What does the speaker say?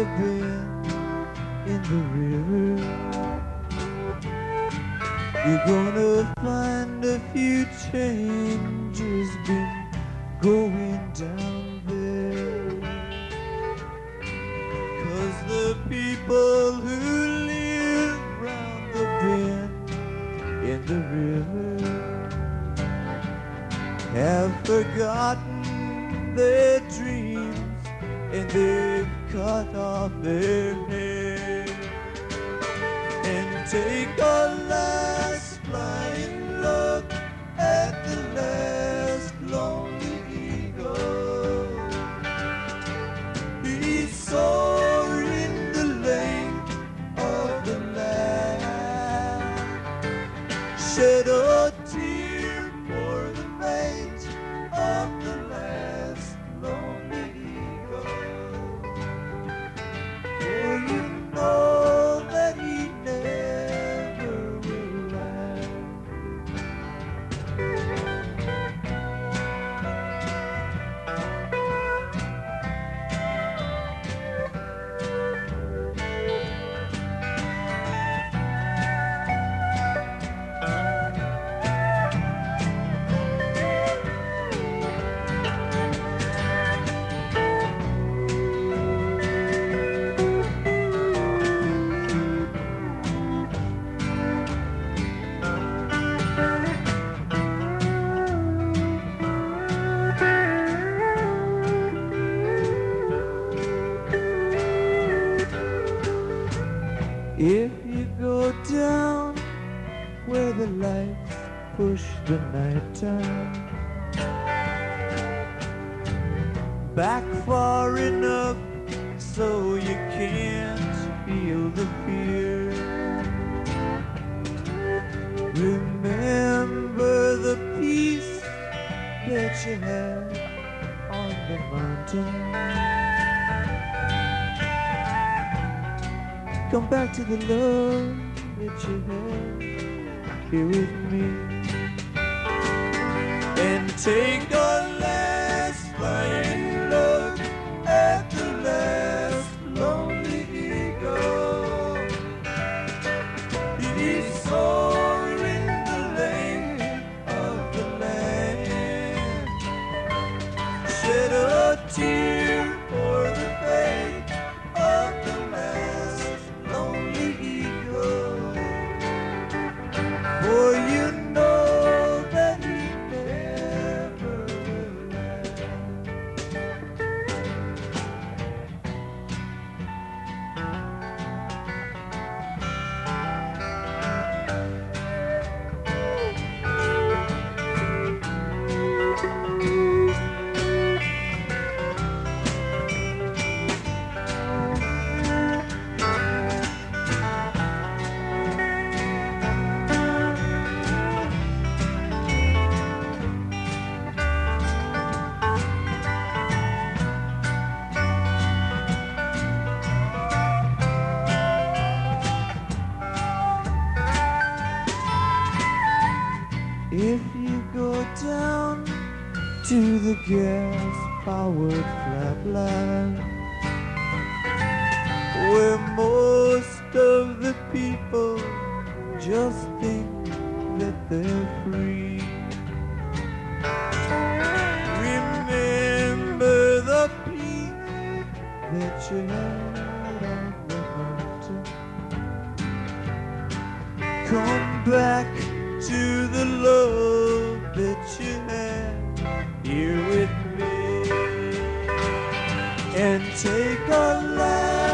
bend in the river, you're gonna find a few changes been going down there. 'Cause the people who live round the bend in the river have forgotten their dreams and they've cut off their hair. And take a last flying look at the last lonely eagle. He soared in the length of the land, shed a tear for the mate of the last lonely eagle. For you know that he never will land. If you go down where the lights push the nighttime back far enough so you can't feel the fear, remember the peace that you had on the mountain. Come back to the love that you had here with me, and take a last flying look at the last lonely eagle. He's soaring the length of the land, shed a tear for the fate of the last lonely eagle. For you know that he never will land. If you go down to the gas-powered flatland, where most of the people just think that they're free, remember the peace that you had on the mountain. Come back to the love that you had here with me, and take a laugh